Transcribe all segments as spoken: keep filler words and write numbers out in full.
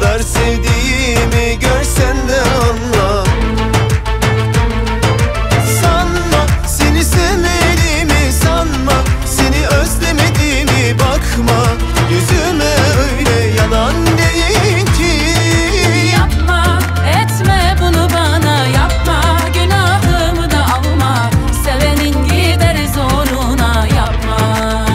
kadar sevdiğimi görsen de anla. Sanma seni sevmediğimi, sanma seni özlemediğimi, bakma yüzüme öyle, yalan değil ki. Yapma etme bunu bana, yapma günahımı da alma, sevenin gider zoruna yapma.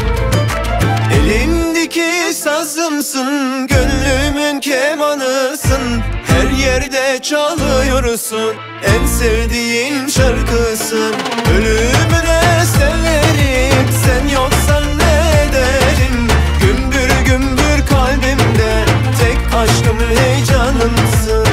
Elimdeki sazımsın, gönlümün kemanısın, her yerde çalıyorsun, en sevdiğim şarkısın. Ölümüne severim, sen yoksan ne ederim? Gümbür gümbür kalbimde, tek aşkım heyecanımsın.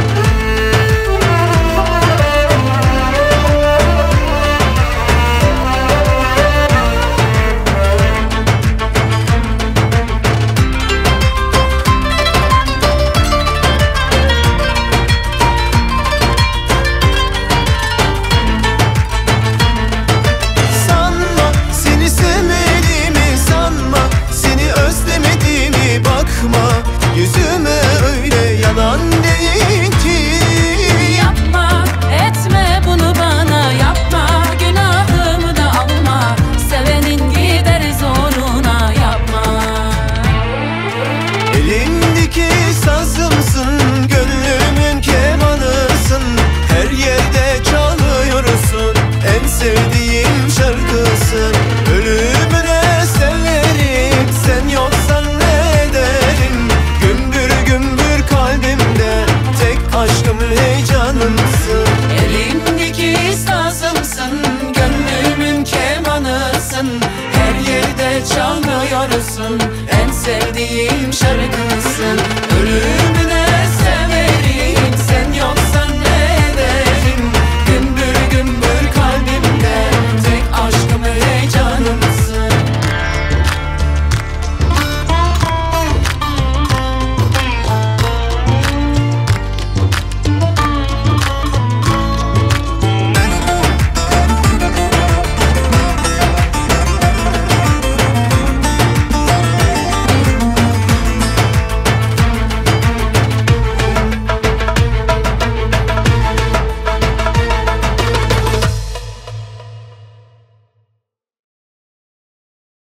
Yüzüme öyle, yalan değil ki. Yapma etme bunu bana, yapma günahımı da alma, sevenin gider zoruna yapma. Elimdeki sazımsın, gönlümün kemanısın, her yerde çalıyorsun, en sevdiğim şarkısın. Ölümüne severim, sen yoksan ne ederim? Gümbür gümbür kalbimde, tek aşkım heyecanımsın. Elimdeki sazımsın, gönlümün kemanısın, her yerde çalıyorsun, en sevdiğim şarkısın. Ölümüne